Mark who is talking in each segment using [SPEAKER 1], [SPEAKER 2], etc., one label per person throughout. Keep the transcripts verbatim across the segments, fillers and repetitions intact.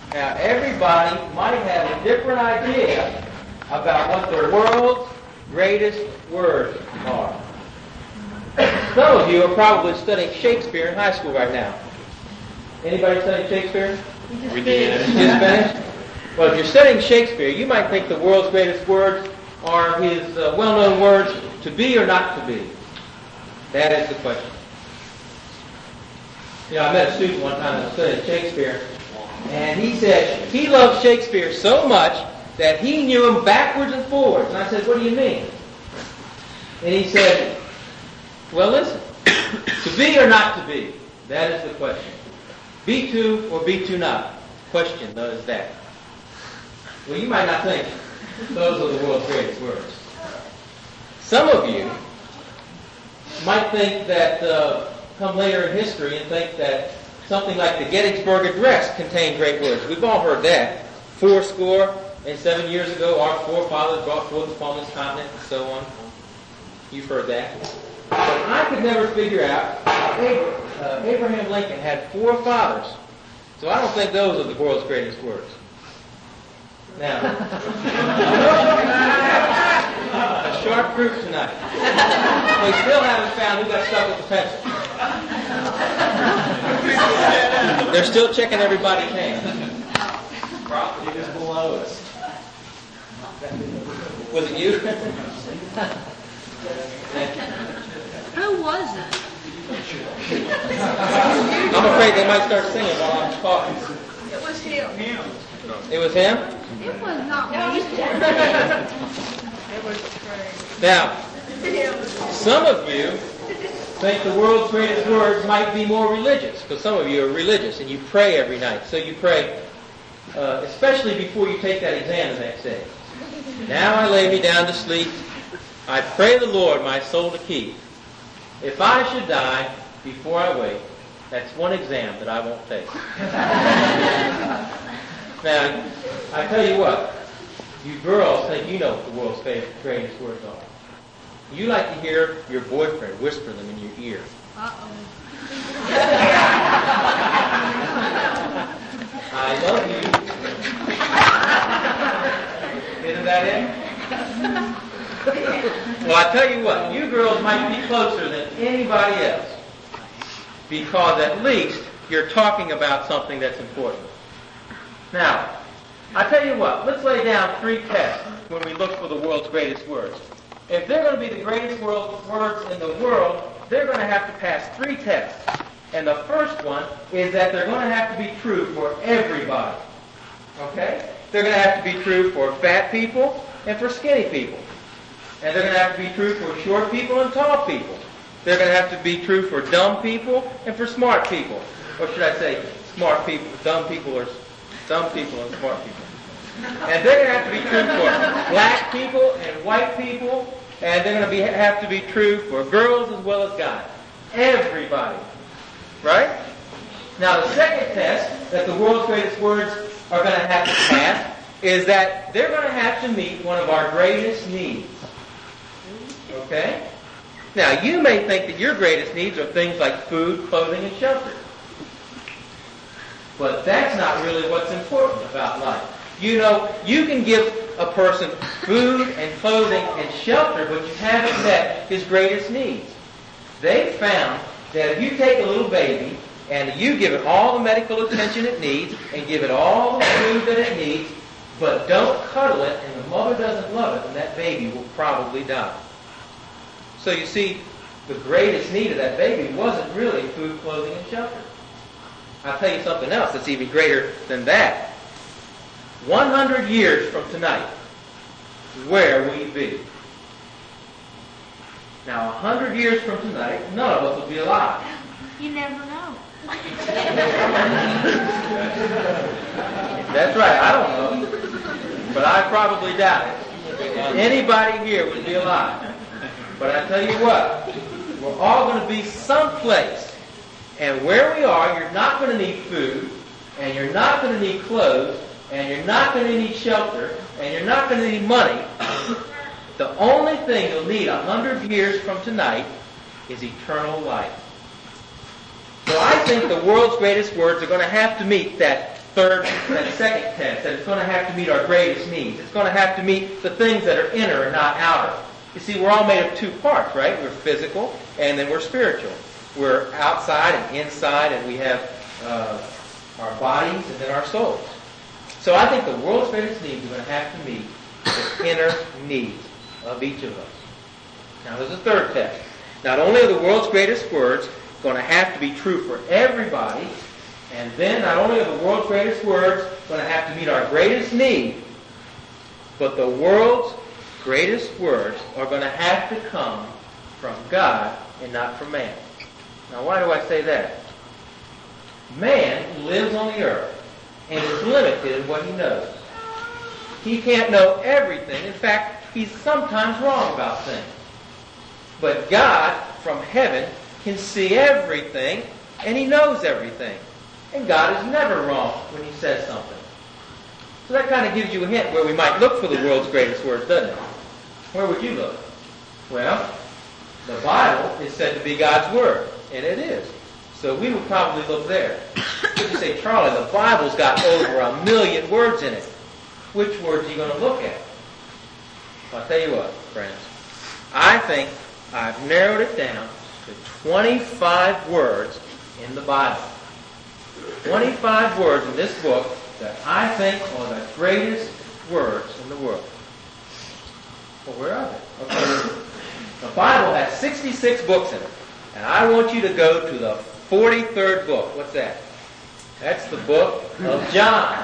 [SPEAKER 1] Now, everybody might have a different idea about what the world's greatest words are. Some of you are probably studying Shakespeare in high school right now. Anybody studying Shakespeare?
[SPEAKER 2] We did.
[SPEAKER 1] You just finished? Well, if you're studying Shakespeare, you might think the world's greatest words are his uh, well-known words, to be or not to be. That is the question. You know, I met a student one time that was studying Shakespeare, and he said he loved Shakespeare so much that he knew him backwards and forwards. And I said, what do you mean? And he said, well, listen, to be or not to be, that is the question. Be to or be to not. Question, though, is that. Well, you might not think those are the world's greatest words. Some of you might think that, uh, come later in history and think that something like the Gettysburg Address contained great words. We've all heard that. Four score and seven years ago, our forefathers brought forth upon this continent, and so on. You've heard that. But I could never figure out uh, Abraham Lincoln had four fathers. So I don't think those are the world's greatest words. Now, a sharp group tonight. We still haven't found who got stuck with the pencil. They're still checking everybody's hands.
[SPEAKER 2] Probably just below us.
[SPEAKER 1] Was it you?
[SPEAKER 3] Who was it?
[SPEAKER 1] I'm afraid they might start singing while I'm talking.
[SPEAKER 3] It was him.
[SPEAKER 2] Him.
[SPEAKER 1] It was him?
[SPEAKER 3] It was not me. It was Craig.
[SPEAKER 1] Now, some of you think the world's greatest words might be more religious, because some of you are religious and you pray every night. So you pray, uh, especially before you take that exam the next day. Now I lay me down to sleep. I pray the Lord my soul to keep. If I should die before I wake, that's one exam that I won't take. Now, I tell you what, you girls think you know what the world's greatest words are. You like to hear your boyfriend whisper them in your ear.
[SPEAKER 3] Uh-oh.
[SPEAKER 1] I love you. Isn't that it? Well, I tell you what, you girls might be closer than anybody else, because at least you're talking about something that's important. Now, I tell you what, let's lay down three tests when we look for the world's greatest words. If they're going to be the greatest world, words in the world, they're going to have to pass three tests. And the first one is that they're going to have to be true for everybody. Okay? They're going to have to be true for fat people and for skinny people. And they're going to have to be true for short people and tall people. They're going to have to be true for dumb people and for smart people. Or should I say, smart people, dumb people, or dumb people and smart people. And they're going to have to be true for black people and white people. And they're going to be, have to be true for girls as well as guys. Everybody. Right? Now, the second test that the world's greatest words are going to have to pass is that they're going to have to meet one of our greatest needs. Okay? Now, you may think that your greatest needs are things like food, clothing, and shelter. But that's not really what's important about life. You know, you can give a person food and clothing and shelter, but you haven't met his greatest needs. They found that if you take a little baby and you give it all the medical attention it needs and give it all the food that it needs, but don't cuddle it and the mother doesn't love it, then that baby will probably die. So you see, the greatest need of that baby wasn't really food, clothing, and shelter. I'll tell you something else that's even greater than that. one hundred years from tonight, where will you be? Now, one hundred years from tonight, none of us will be alive.
[SPEAKER 3] You never know.
[SPEAKER 1] That's right, I don't know. But I probably doubt it. Anybody here would be alive. But I tell you what, we're all going to be someplace. And where we are, you're not going to need food, and you're not going to need clothes, and you're not going to need shelter, and you're not going to need money. The only thing you'll need a hundred years from tonight is eternal life. So I think the world's greatest words are going to have to meet that third, that second test, that it's going to have to meet our greatest needs. It's going to have to meet the things that are inner and not outer. You see, we're all made of two parts, right? We're physical, and then we're spiritual. We're outside and inside, and we have uh, our bodies and then our souls. So I think the world's greatest needs are going to have to meet the inner needs of each of us. Now, there's a third test. Not only are the world's greatest words going to have to be true for everybody, and then not only are the world's greatest words going to have to meet our greatest need, but the world's greatest words are going to have to come from God and not from man. Now, why do I say that? Man lives on the earth and is limited in what he knows. He can't know everything. In fact, he's sometimes wrong about things. But God, from heaven, can see everything, and he knows everything. And God is never wrong when he says something. So that kind of gives you a hint where we might look for the world's greatest words, doesn't it? Where would you look? Well, the Bible is said to be God's Word, and it is. So we would probably look there. But you say, Charlie, the Bible's got over a million words in it. Which words are you going to look at? I'll tell you what, friends. I think I've narrowed it down to twenty-five words in the Bible. twenty-five words in this book that I think are the greatest words in the world. Well, where are they? Okay. The Bible has sixty-six books in it. And I want you to go to the forty-third book. What's that? That's the book of John.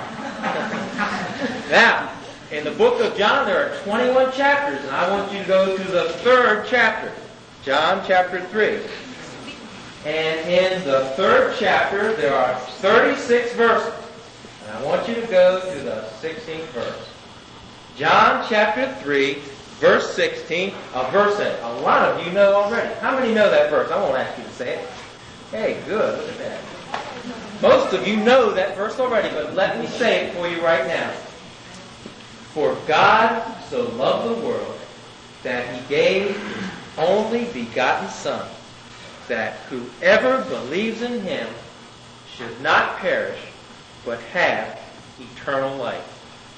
[SPEAKER 1] Now, in the book of John, there are twenty-one chapters, and I want you to go to the third chapter, John chapter three. And in the third chapter, there are thirty-six verses. And I want you to go to the sixteenth verse. John chapter three, verse sixteen, a verse that a lot of you know already. How many know that verse? I won't ask you to say it. Hey, good. Look at that. Most of you know that verse already, but let me say it for you right now. For God so loved the world that he gave his only begotten Son, that whoever believes in him should not perish, but have eternal life.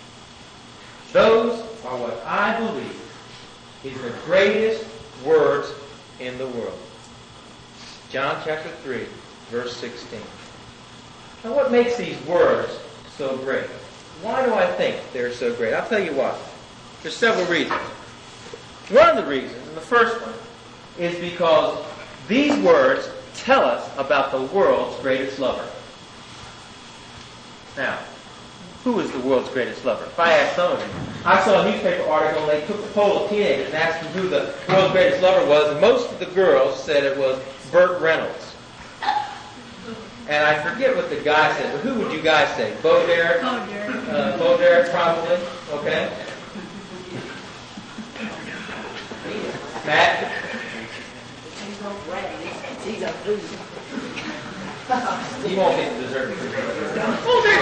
[SPEAKER 1] Those are what I believe is the greatest words in the world. John chapter three, verse sixteen. Now, what makes these words so great? Why do I think they're so great? I'll tell you why. There's several reasons. One of the reasons, and the first one, is because these words tell us about the world's greatest lover. Now, who is the world's greatest lover? If I ask some of you, I saw a newspaper article and they took the poll of teenagers and asked them who the world's greatest lover was, and most of the girls said it was Burt Reynolds. And I forget what the guy said, but who would you guys say? Bo Derek?
[SPEAKER 3] Bo Derek.
[SPEAKER 1] Uh, Bo Derek, probably. Okay. Matt?
[SPEAKER 4] He's a food.
[SPEAKER 1] You won't get the dessert.
[SPEAKER 3] Hold her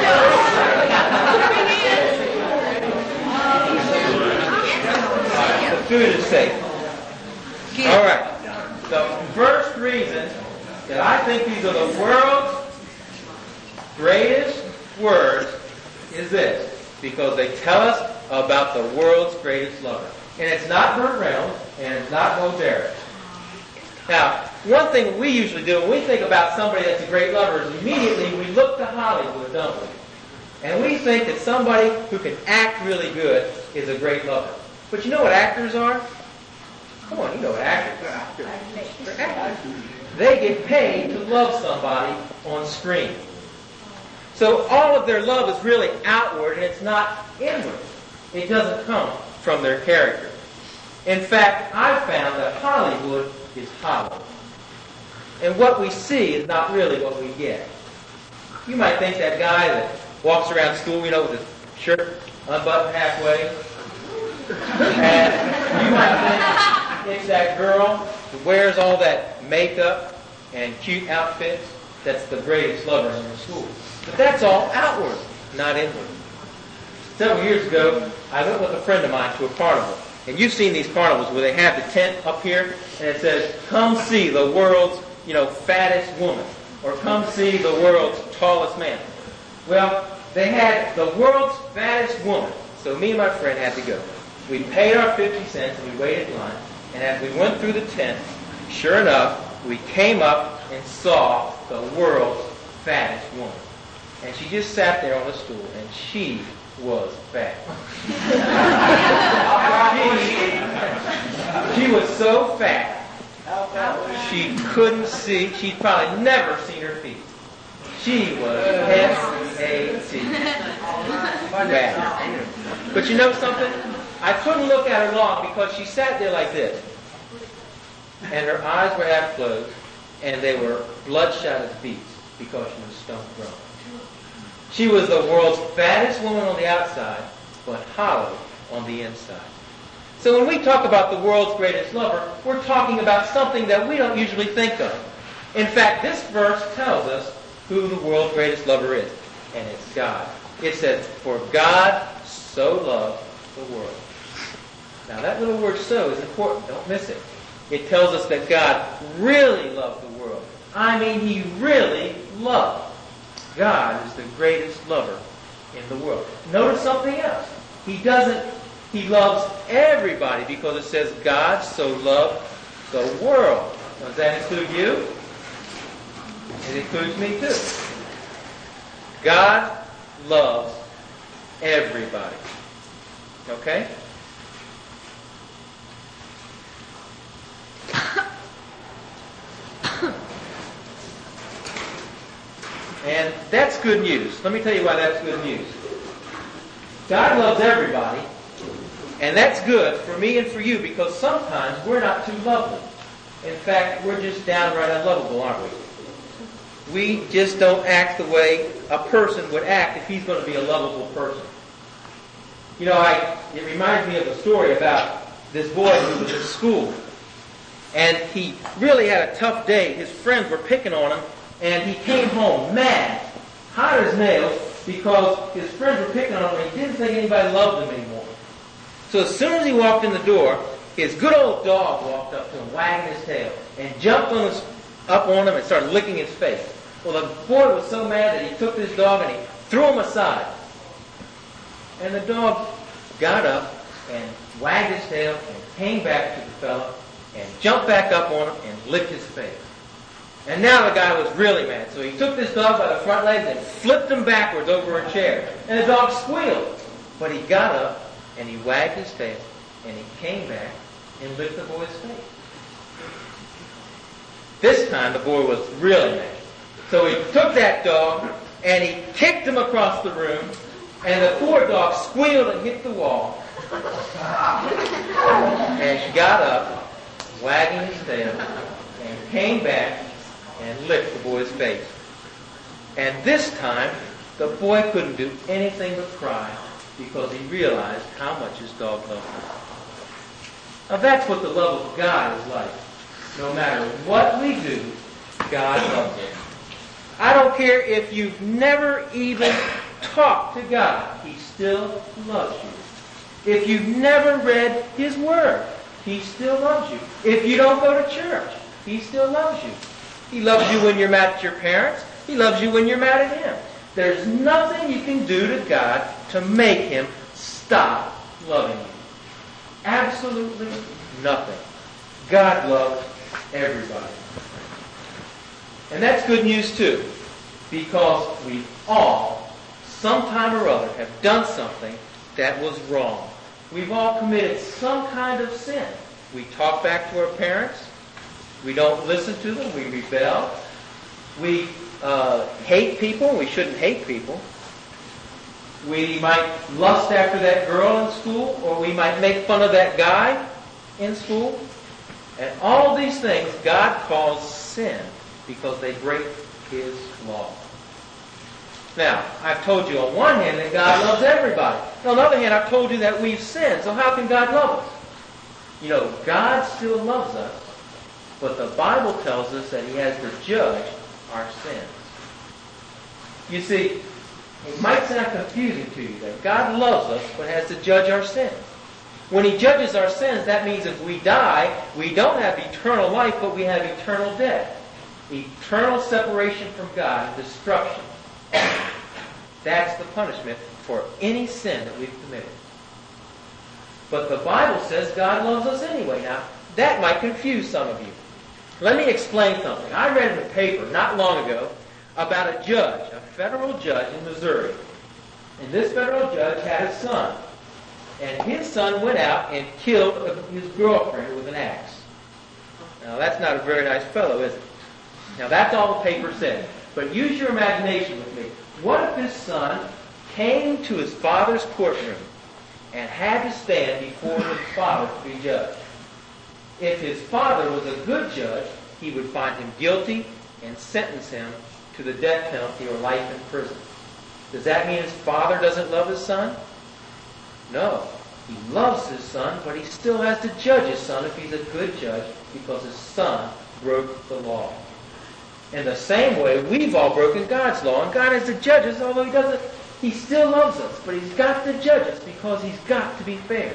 [SPEAKER 3] down.
[SPEAKER 1] The food is safe. All right. The first reason that I think these are the world's greatest words is this. Because they tell us about the world's greatest lover. And it's not Burt Reynolds, and it's not Bo Derek. Now, one thing we usually do when we think about somebody that's a great lover is immediately we look to Hollywood, don't we? And we think that somebody who can act really good is a great lover. But you know what actors are? Come on, you know what actors are. They're actors. They get paid to love somebody on screen. So all of their love is really outward and it's not inward. It doesn't come from their character. In fact, I've found that Hollywood is hollow. And what we see is not really what we get. You might think that guy that walks around school, you know, with his shirt unbuttoned halfway. And you might think it's that girl who wears all that makeup and cute outfits that's the greatest lover in the school. But that's all outward, not inward. Several years ago, I went with a friend of mine to a carnival. And you've seen these carnivals where they have the tent up here and it says, come see the world's, you know, fattest woman. Or come see the world's tallest man. Well, they had the world's fattest woman. So me and my friend had to go. We paid our fifty cents and we waited in line. And as we went through the tent, sure enough, we came up and saw the world's fattest woman. And she just sat there on a stool, and she was fat. she, she was so fat, she couldn't see, she'd probably never seen her feet. She was F A T. Fat. But you know something? I couldn't look at her long because she sat there like this. And her eyes were half closed, and they were bloodshot as beets because she was stone grown. She was the world's fattest woman on the outside, but hollow on the inside. So when we talk about the world's greatest lover, we're talking about something that we don't usually think of. In fact, this verse tells us who the world's greatest lover is, and it's God. It says, "For God so loved the world." Now that little word "so" is important. Don't miss it. It tells us that God really loved the world. I mean, He really loved. God is the greatest lover in the world. Notice something else. He doesn't, He loves everybody because it says God so loved the world. Does that include you? It includes me too. God loves everybody. Okay? And that's good news. Let me tell you why that's good news. God loves everybody, and that's good for me and for you because sometimes we're not too lovely. In fact, we're just downright unlovable, aren't we? We just don't act the way a person would act if he's going to be a lovable person. You know, I, it reminds me of a story about this boy who was at school. And he really had a tough day. His friends were picking on him. And he came home mad, hot as nails, because his friends were picking on him and he didn't think anybody loved him anymore. So as soon as he walked in the door, his good old dog walked up to him, wagging his tail, and jumped on his, up on him and started licking his face. Well, the boy was so mad that he took this dog and he threw him aside. And the dog got up and wagged his tail and came back to the fellow and jumped back up on him and licked his face. And now the guy was really mad. So he took this dog by the front legs and flipped him backwards over a chair. And the dog squealed. But he got up and he wagged his tail and he came back and licked the boy's face. This time the boy was really mad. So he took that dog and he kicked him across the room. And the poor dog squealed and hit the wall. And he got up, wagging his tail, and came back and licked the boy's face. And this time, the boy couldn't do anything but cry because he realized how much his dog loved him. Now that's what the love of God is like. No matter what we do, God loves us. I don't care if you've never even talked to God, He still loves you. If you've never read His Word, He still loves you. If you don't go to church, He still loves you. He loves you when you're mad at your parents. He loves you when you're mad at Him. There's nothing you can do to God to make Him stop loving you. Absolutely nothing. God loves everybody. And that's good news too, because we all, sometime or other, have done something that was wrong. We've all committed some kind of sin. We talk back to our parents. We don't listen to them. We rebel. We uh, hate people. We shouldn't hate people. We might lust after that girl in school, or we might make fun of that guy in school. And all these things God calls sin because they break His law. Now, I've told you on one hand that God loves everybody. On the other hand, I've told you that we've sinned. So how can God love us? You know, God still loves us, but the Bible tells us that He has to judge our sins. You see, it might sound confusing to you that God loves us, but has to judge our sins. When He judges our sins, that means if we die, we don't have eternal life, but we have eternal death. Eternal separation from God and destruction. That's the punishment for any sin that we've committed. But the Bible says God loves us anyway. Now, that might confuse some of you. Let me explain something. I read in the paper not long ago about a judge, a federal judge in Missouri. And this federal judge had a son. And his son went out and killed his girlfriend with an axe. Now, that's not a very nice fellow, is it? Now, that's all the paper said. But use your imagination with me. What if his son came to his father's courtroom and had to stand before his father to be judged? If his father was a good judge, he would find him guilty and sentence him to the death penalty or life in prison. Does that mean his father doesn't love his son? No. He loves his son, but he still has to judge his son if he's a good judge because his son broke the law. In the same way, we've all broken God's law, and God has to judge us, although he doesn't, he still loves us, but he's got to judge us because he's got to be fair.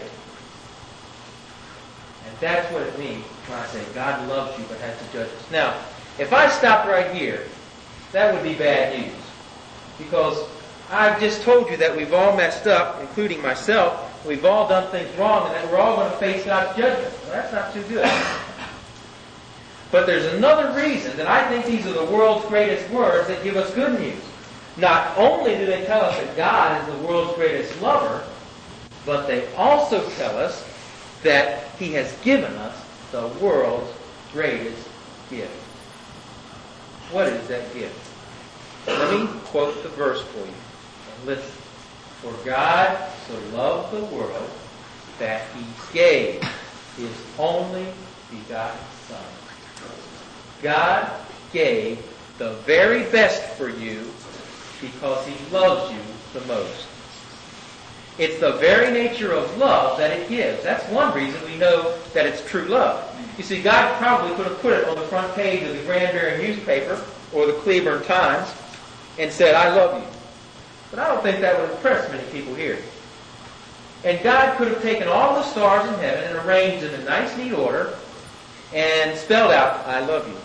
[SPEAKER 1] And that's what it means when I say God loves you but has to judge us. Now, if I stopped right here, that would be bad news. Because I've just told you that we've all messed up, including myself. We've all done things wrong, and that we're all going to face God's judgment. Well, that's not too good. But there's another reason that I think these are the world's greatest words that give us good news. Not only do they tell us that God is the world's greatest lover, but they also tell us that he has given us the world's greatest gift. What is that gift? Let me quote the verse for you. And listen. For God so loved the world that he gave his only begotten Son. God gave the very best for you because he loves you the most. It's the very nature of love that it gives. That's one reason we know that it's true love. You see, God probably could have put it on the front page of the Granbury newspaper or the Cleburne Times and said, I love you. But I don't think that would impress many people here. And God could have taken all the stars in heaven and arranged in a nice, neat order and spelled out, I love you.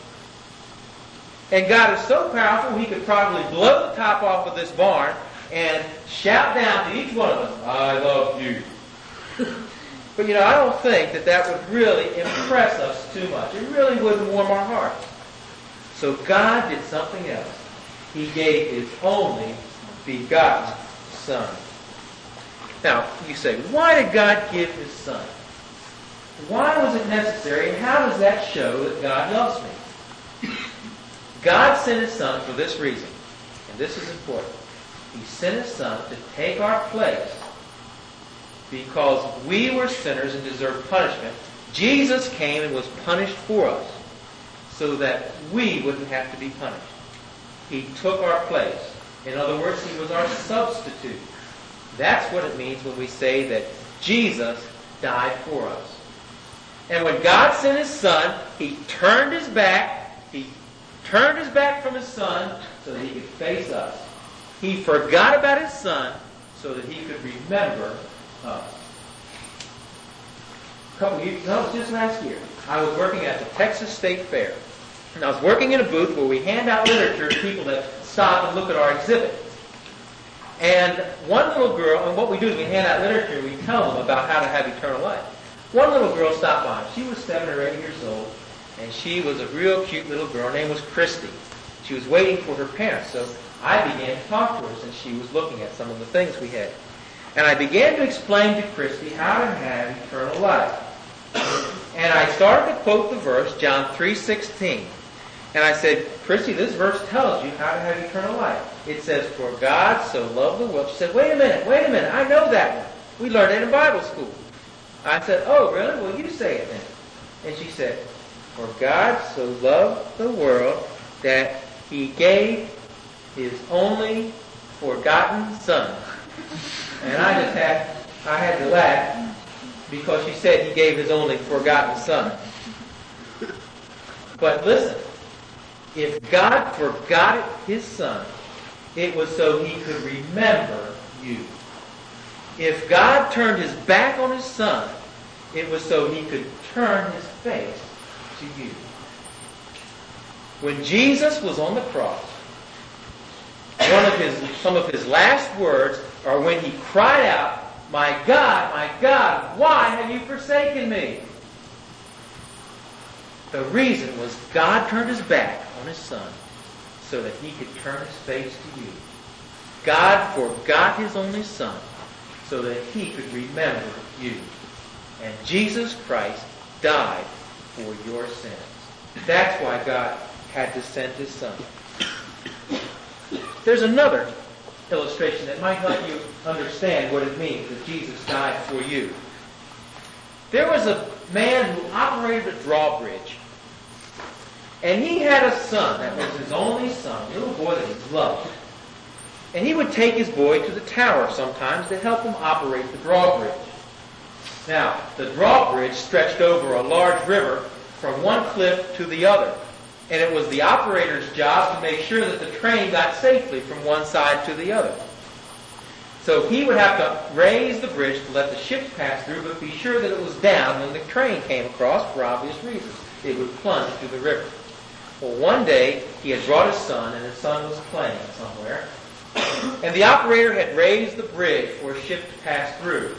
[SPEAKER 1] And God is so powerful, he could probably blow the top off of this barn and shout down to each one of us, I love you. But, you know, I don't think that that would really impress us too much. It really wouldn't warm our hearts. So God did something else. He gave his only begotten Son. Now, you say, why did God give his Son? Why was it necessary, and how does that show that God loves me? God sent his Son for this reason, and this is important. He sent his Son to take our place because we were sinners and deserved punishment. Jesus came and was punished for us so that we wouldn't have to be punished. He took our place. In other words, he was our substitute. That's what it means when we say that Jesus died for us. And when God sent his Son, he turned his back. He turned his back from his Son so that he could face us. He forgot about his Son so that he could remember us. A couple of years, no, it was just last year. I was working at the Texas State Fair. And I was working in a booth where we hand out literature to people that stop and look at our exhibit. And one little girl, and what we do is we hand out literature and we tell them about how to have eternal life. One little girl stopped by. She was seven or eight years old, and she was a real cute little girl. Her name was Christy. She was waiting for her parents, so I began to talk to her since she was looking at some of the things we had. And I began to explain to Christy how to have eternal life. And I started to quote the verse, John three sixteen. And I said, Christy, this verse tells you how to have eternal life. It says, for God so loved the world. She said, wait a minute, wait a minute, I know that one. We learned it in Bible school. I said, oh, really? Well, you say it then. And she said, for God so loved the world that he gave his only forgotten Son. And I just had, I had to laugh because she said he gave his only forgotten Son. But listen, if God forgot his Son, it was so he could remember you. If God turned his back on his Son, it was so he could turn his face to you. When Jesus was on the cross, one of his, some of his last words are when he cried out, "My God, my God, why have you forsaken me?" The reason was God turned his back on his son so that he could turn his face to you. God forgot his only son so that he could remember you. And Jesus Christ died for your sins. That's why God had to send his son. There's another illustration that might help you understand what it means that Jesus died for you. There was a man who operated a drawbridge. And he had a son that was his only son, a little boy that he loved. And he would take his boy to the tower sometimes to help him operate the drawbridge. Now, the drawbridge stretched over a large river from one cliff to the other. And it was the operator's job to make sure that the train got safely from one side to the other. So he would have to raise the bridge to let the ships pass through, but be sure that it was down when the train came across for obvious reasons. It would plunge through the river. Well, one day, he had brought his son, and his son was playing somewhere. And the operator had raised the bridge for a ship to pass through.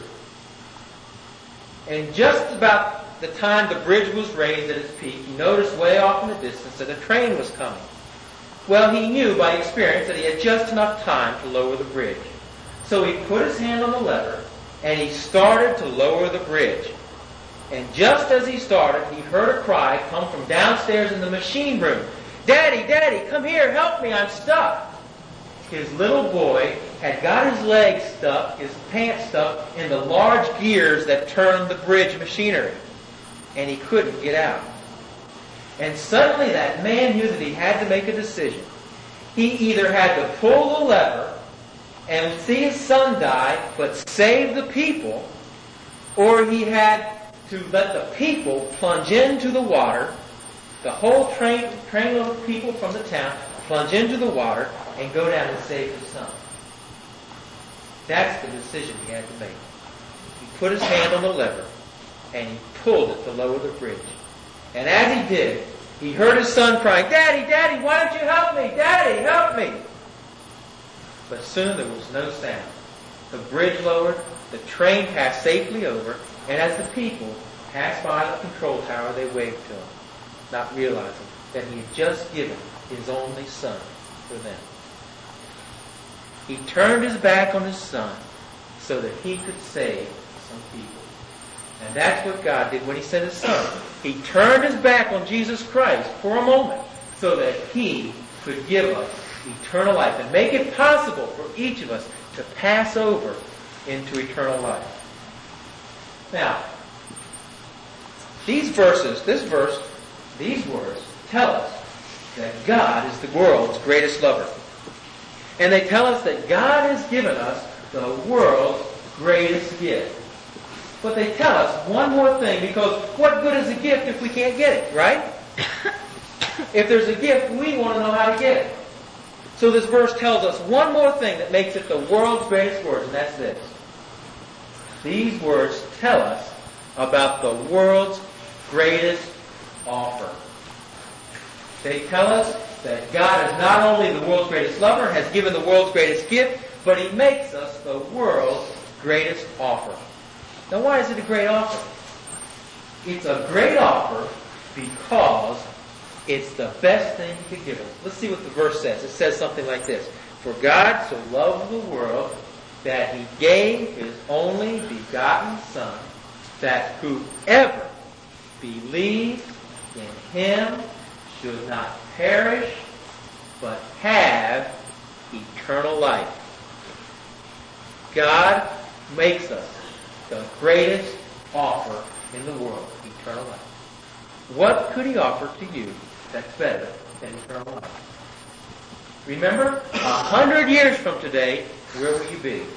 [SPEAKER 1] And just about the time the bridge was raised at its peak, he noticed way off in the distance that a train was coming. Well, he knew by experience that he had just enough time to lower the bridge. So he put his hand on the lever, and he started to lower the bridge. And just as he started, he heard a cry come from downstairs in the machine room. "Daddy, Daddy, come here, help me, I'm stuck." His little boy had got his legs stuck, his pants stuck, in the large gears that turned the bridge machinery. And he couldn't get out. And suddenly that man knew that he had to make a decision. He either had to pull the lever and see his son die, but save the people, or he had to let the people plunge into the water, the whole train, train of people from the town, plunge into the water and go down and save his son. That's the decision he had to make. He put his hand on the lever and he pulled it to lower the bridge. And as he did, he heard his son crying, "Daddy, Daddy, why don't you help me? Daddy, help me!" But soon there was no sound. The bridge lowered, the train passed safely over, and as the people passed by the control tower, they waved to him, not realizing that he had just given his only son for them. He turned his back on his son so that he could save some people. And that's what God did when he sent his son. He turned his back on Jesus Christ for a moment so that he could give us eternal life and make it possible for each of us to pass over into eternal life. Now, these verses, this verse, these words tell us that God is the world's greatest lover. And they tell us that God has given us the world's greatest gift. But they tell us one more thing, because what good is a gift if we can't get it, right? If there's a gift, we want to know how to get it. So this verse tells us one more thing that makes it the world's greatest words, and that's this. These words tell us about the world's greatest offer. They tell us that God is not only the world's greatest lover, has given the world's greatest gift, but he makes us the world's greatest offer. Now, why is it a great offer? It's a great offer because it's the best thing he could give us. Let's see what the verse says. It says something like this. "For God so loved the world that he gave his only begotten Son, that whoever believes in him should not perish, but have eternal life." God makes us the greatest offer in the world, eternal life. What could he offer to you that's better than eternal life? Remember, a hundred years from today, where will you be?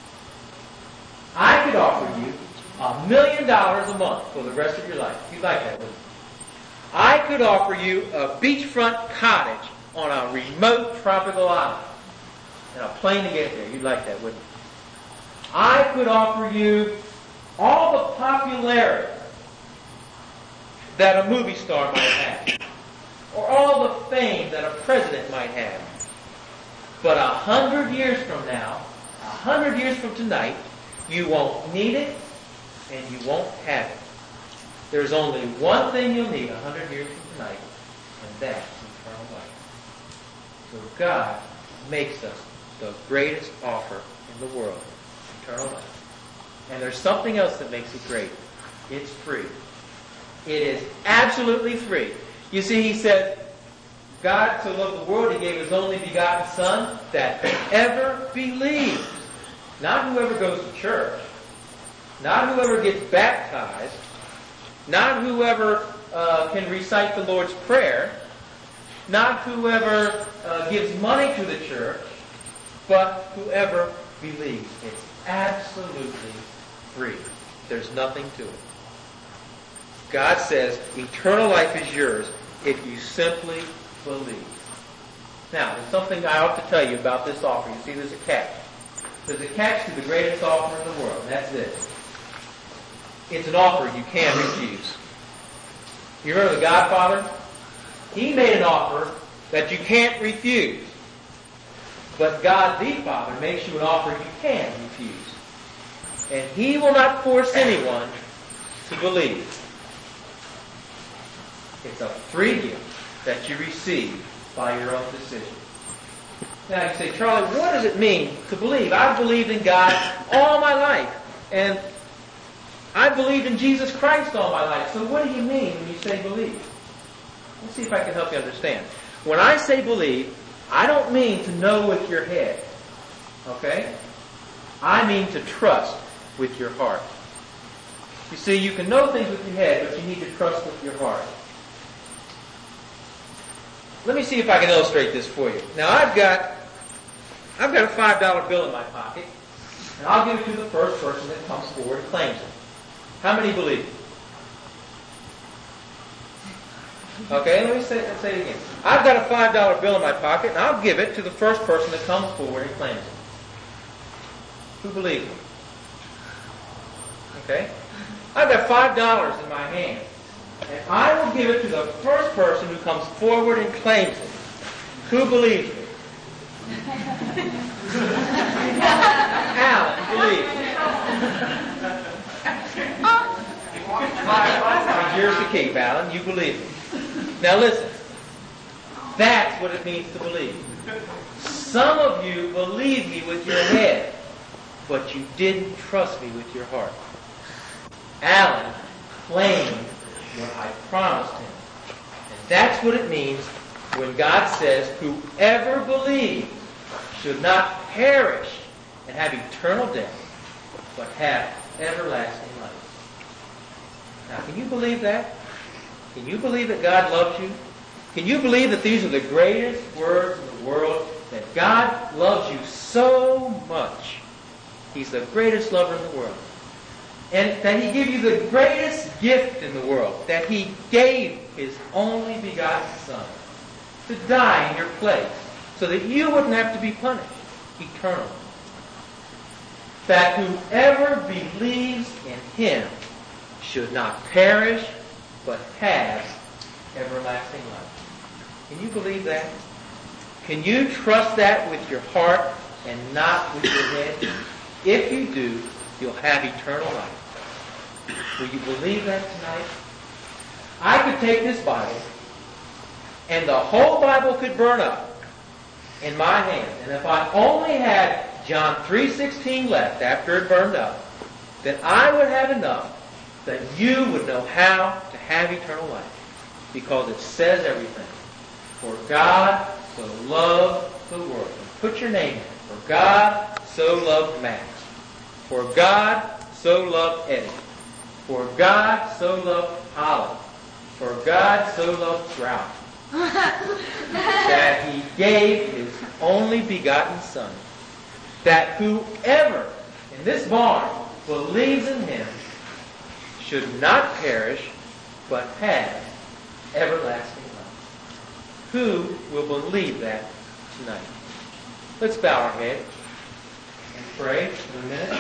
[SPEAKER 1] I could offer you a million dollars a month for the rest of your life. If you'd like that, wouldn't you? I could offer you a beachfront cottage on a remote tropical island and a plane to get there. You'd like that, wouldn't you? I could offer you all the popularity that a movie star might have, or all the fame that a president might have. But a hundred years from now, a hundred years from tonight, you won't need it and you won't have it. There's only one thing you'll need a hundred years from tonight, and that's eternal life. So God makes us the greatest offer in the world, eternal life. And there's something else that makes it great. It's free. It is absolutely free. You see, he said, God so loved the world, he gave his only begotten Son, that whoever believes, not whoever goes to church, not whoever gets baptized, not whoever uh, can recite the Lord's Prayer, not whoever uh, gives money to the church, but whoever believes. It's absolutely free. There's nothing to it. God says eternal life is yours if you simply believe. Now, there's something I ought to tell you about this offer. You see, there's a catch. There's a catch to the greatest offer in the world, and that's this. It's an offer you can't refuse. You remember the Godfather? He made an offer that you can't refuse. But God the Father makes you an offer you can refuse. And he will not force anyone to believe. It's a free gift that you receive by your own decision. Now you say, Charlie, what does it mean to believe? I've believed in God all my life. And I've believed in Jesus Christ all my life. So what do you mean when you say believe? Let's see if I can help you understand. When I say believe, I don't mean to know with your head. Okay? I mean to trust with your heart. You see, you can know things with your head, but you need to trust with your heart. Let me see if I can illustrate this for you. Now I've got I've got a five dollar bill in my pocket, and I'll give it to the first person that comes forward and claims it. How many believe it? Okay, let me say, let's say it again. I've got a five dollar bill in my pocket, and I'll give it to the first person that comes forward and claims it. Who believes it? Okay? I've got five dollars in my hand, and I will give it to the first person who comes forward and claims it. Who believes it? Alan believes it. Here's the key, Alan. You believe it. Now listen. That's what it means to believe. Some of you believe me with your head, but you didn't trust me with your heart. Alan claimed what I promised him. And that's what it means when God says, whoever believes should not perish and have eternal death, but have everlasting life. Now, can you believe that? Can you believe that God loves you? Can you believe that these are the greatest words in the world? That God loves you so much. He's the greatest lover in the world. And that He gave you the greatest gift in the world. That He gave His only begotten Son to die in your place so that you wouldn't have to be punished eternally. That whoever believes in Him should not perish, but have everlasting life. Can you believe that? Can you trust that with your heart and not with your head? If you do, you'll have eternal life. Will you believe that tonight? I could take this Bible, and the whole Bible could burn up in my hand. And if I only had John three sixteen left after it burned up, then I would have enough that you would know how to have eternal life. Because it says everything. For God so loved the world. And put your name in it. For God so loved Max. For God so loved Eddie. For God so loved Holly. For God so loved Ralph. That He gave His only begotten Son. That whoever in this barn believes in Him should not perish, but have everlasting life. Who will believe that tonight? Let's bow our head and pray for a minute.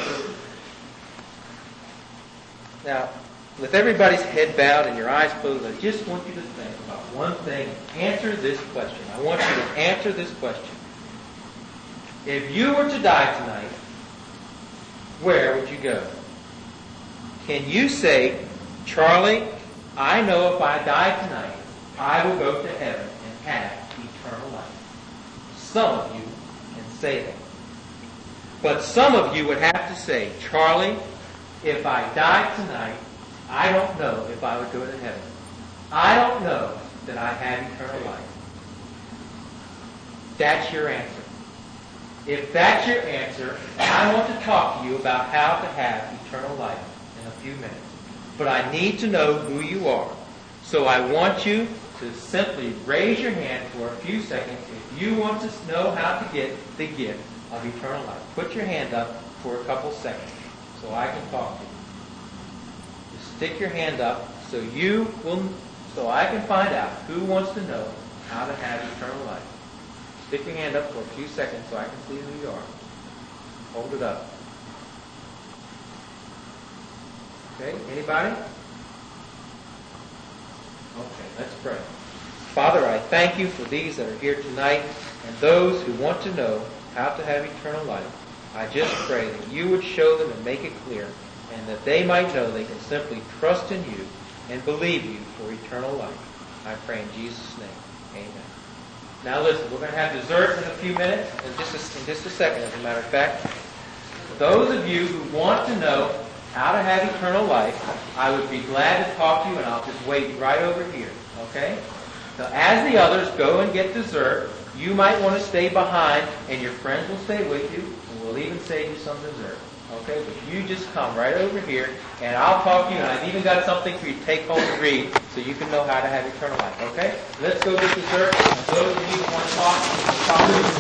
[SPEAKER 1] Now, with everybody's head bowed and your eyes closed, I just want you to think about one thing and answer this question. I want you to answer this question. if you were to die tonight, where would you go? Can you say, Charlie, I know if I die tonight, I will go to heaven and have eternal life? Some of you can say that. But some of you would have to say, Charlie, if I die tonight, I don't know if I would go to heaven. I don't know that I have eternal life. That's your answer. If that's your answer, I want to talk to you about how to have eternal life in a few minutes. But I need to know who you are. So I want you to simply raise your hand for a few seconds if you want to know how to get the gift of eternal life. Put your hand up for a couple seconds so I can talk to you. Just stick your hand up so you will, so I can find out who wants to know how to have eternal life. Stick your hand up for a few seconds so I can see who you are. Hold it up. Okay, anybody? Okay, let's pray. Father, I thank you for these that are here tonight and those who want to know how to have eternal life. I just pray that you would show them and make it clear, and that they might know they can simply trust in you and believe you for eternal life. I pray in Jesus' name. Amen. Now listen, we're going to have dessert in a few minutes, in just a, in just a second, as a matter of fact. Those of you who want to know how to have eternal life, I would be glad to talk to you, and I'll just wait right over here, okay? So as the others go and get dessert, you might want to stay behind, and your friends will stay with you, and we'll even save you some dessert. Okay, but you just come right over here, and I'll talk to you, and I've even got something for you to take home and read so you can know how to have eternal life. Okay? Let's go get dessert. And those of you who want to talk, talk to